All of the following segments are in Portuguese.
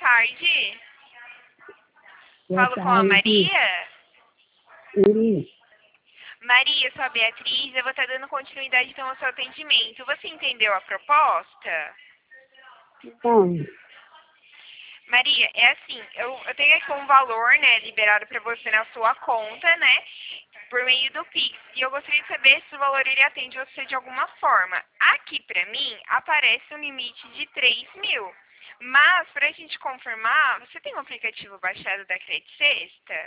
tarde. Boa Falo com a tarde. Maria. Sim. Maria, sou a Beatriz. Eu vou estar dando continuidade então ao seu atendimento. Você entendeu a proposta? Não. Maria, é assim, eu tenho aqui um valor, né, liberado para você na sua conta, né, por meio do Pix. E eu gostaria de saber se o valor ele atende você de alguma forma. Aqui para mim aparece um limite de 3.000. Mas, para a gente confirmar, você tem um aplicativo baixado da Credit Sexta?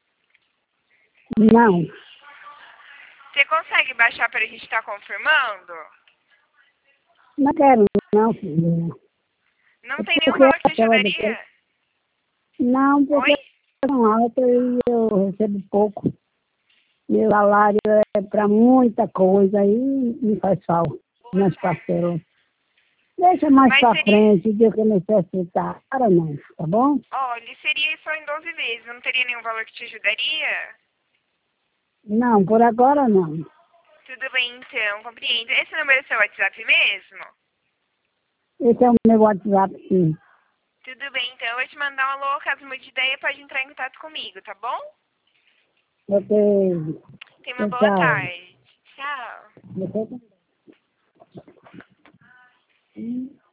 Não. Você consegue baixar para a gente estar confirmando? Não quero, não, filha. Não tem nenhum Porque valor que te aquela ajudaria? Não, porque Oi? são alta e eu recebo pouco. Meu salário é para muita coisa aí me faz falta nas parcelas. Deixa mais Mas para seria, frente, Deus que eu necessitar. Para não, tá bom? olha, seria só em 12 vezes. Não teria nenhum valor que te ajudaria? Não, por agora não. Tudo bem, então, compreendo. Esse número é seu WhatsApp mesmo? Esse é o meu WhatsApp, sim. Tudo bem, então eu vou te mandar um alô, caso mude de ideia, pode entrar em contato comigo, tá bom? Ok. Tenha uma boa Tchau. tarde. Tchau. Você também.